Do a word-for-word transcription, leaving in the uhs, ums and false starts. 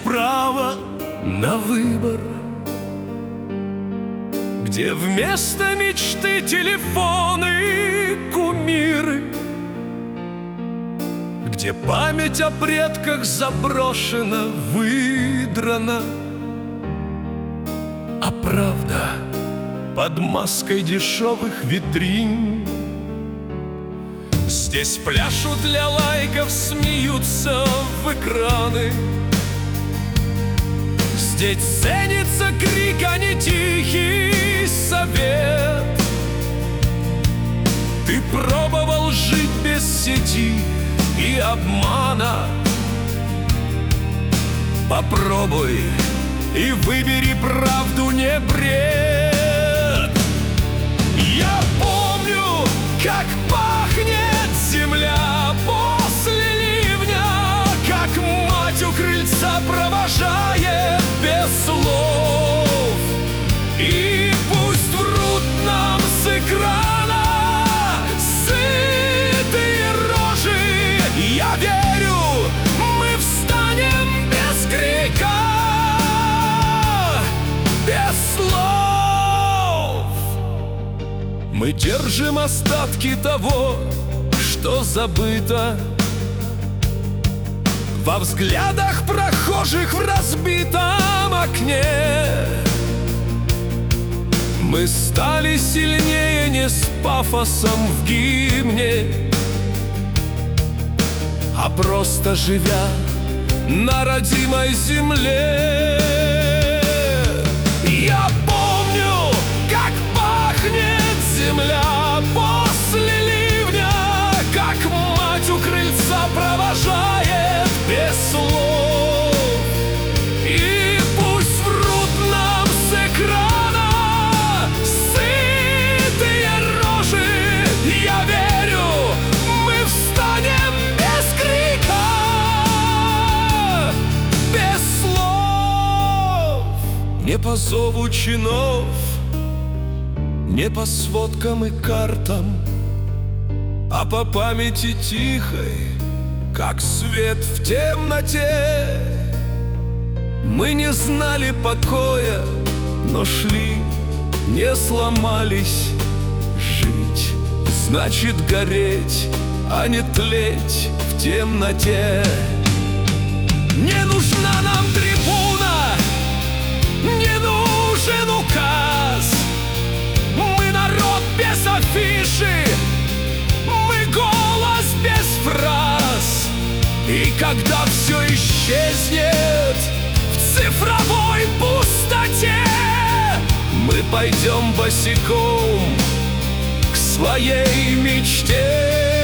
право на выбор, где вместо мечты телефоны, кумиры, где память о предках заброшена, выдрана, а правда под маской дешевых витрин. Здесь пляшут для лайков, смеются в экраны. Здесь ценится крик, а не тихий совет. Ты пробовал жить без сети и обмана? Попробуй и выбери правду, не бред. Я помню, как пахнет земля после ливня, как мать у крыльца провожает без слов. И пусть врут нам с экрана сытые рожи, я верю, мы встанем без крика, без слов. Мы держим остатки того, что забыто, во взглядах прохожих в разбитом окне. Мы стали сильнее не с пафосом в гимне, а просто живя на родимой земле. Я помню, как пахнет земля после ливня, как мать у крыльца провожает без слов. И пусть врут нам с экрана сытые рожи, я верю, мы встанем без крика, без слов. Не по зову чинов, не по сводкам и картам, а по памяти тихой, как свет в темноте. Мы не знали покоя, но шли, не сломались. Жить значит гореть, а не тлеть в темноте. Не нужна нам трибуна, не нужен указ. Мы народ без афиши, мы голос без фраз. И когда все исчезнет в цифровой пустоте, мы пойдем босиком к своей мечте.